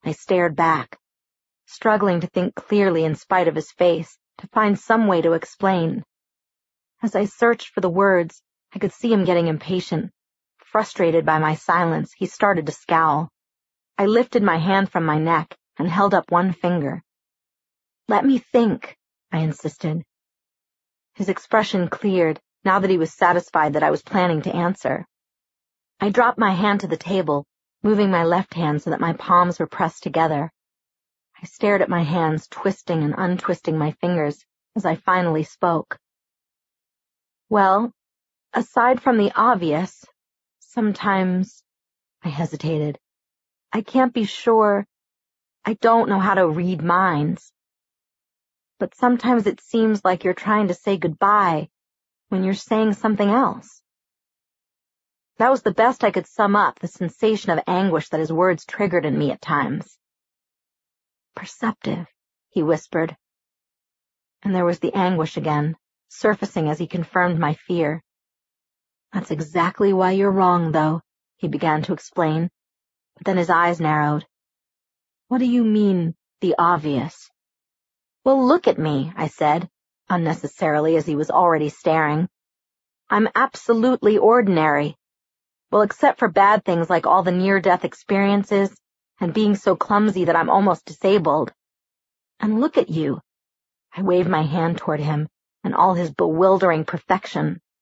I stared back, struggling to think clearly in spite of his face, to find some way to explain. As I searched for the words, I could see him getting impatient. Frustrated by my silence, he started to scowl. I lifted my hand from my neck and held up one finger. "Let me think," I insisted. His expression cleared now that he was satisfied that I was planning to answer. I dropped my hand to the table, moving my left hand so that my palms were pressed together. I stared at my hands, twisting and untwisting my fingers as I finally spoke. "Well, aside from the obvious, sometimes," I hesitated, "I can't be sure. I don't know how to read minds. But sometimes it seems like you're trying to say goodbye when you're saying something else." That was the best I could sum up the sensation of anguish that his words triggered in me at times. "Perceptive," he whispered. And there was the anguish again, surfacing as he confirmed my fear. "That's exactly why you're wrong, though," he began to explain, but then his eyes narrowed. "What do you mean, the obvious?" "Well, look at me," I said, unnecessarily as he was already staring. "I'm absolutely ordinary. Well, except for bad things like all the near-death experiences and being so clumsy that I'm almost disabled. And look at you." I waved my hand toward him and all his bewildering perfection.